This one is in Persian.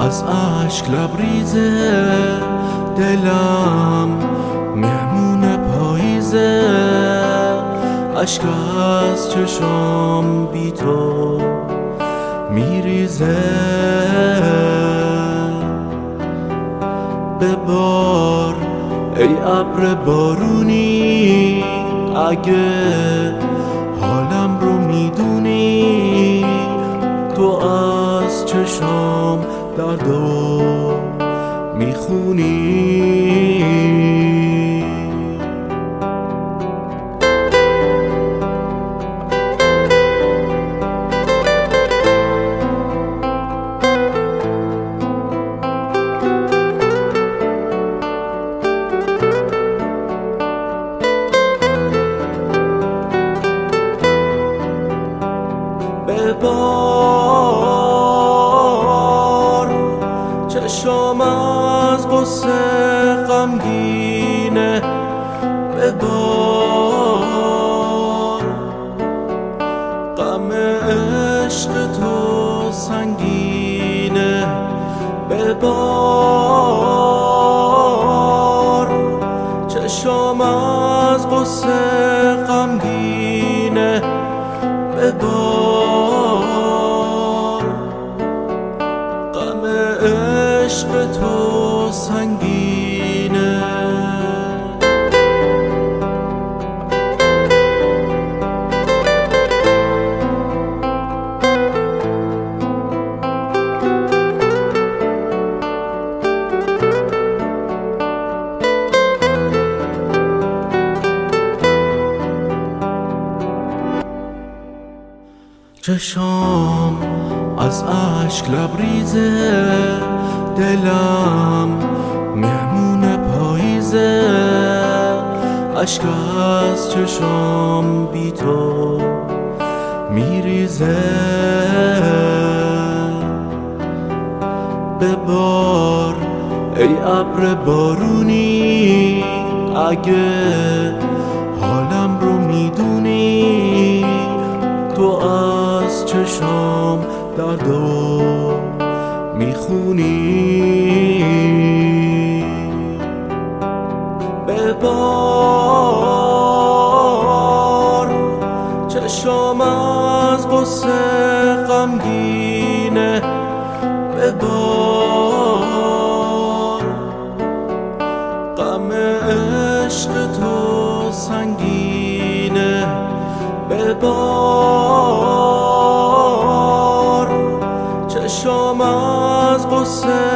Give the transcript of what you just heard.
از اشک لبریزه، دلم مهمون پاییزه، اشک از چشام بی تو میریزه. ببار ای ابر بارونی، اگه حالم رو میدونی، تو از چشام دردو میخونی. ببار چشم از غصه غمگینه، ببار غم عشق تو سنگینه، ببار چشم از غصه غمگینه، ببار غم عشق تو سنگینه. چشام از اشک لبریزه، دلم مهمون پاییزه، اشک از چشام بی تو میریزه. ببار ای ابر بارونی، اگه حالم رو میدونی، تو از چشام دردو میخونی. ببار چشم از غصه غمگینه، ببار غم عشق تو سنگینه، ببار چشم از غصه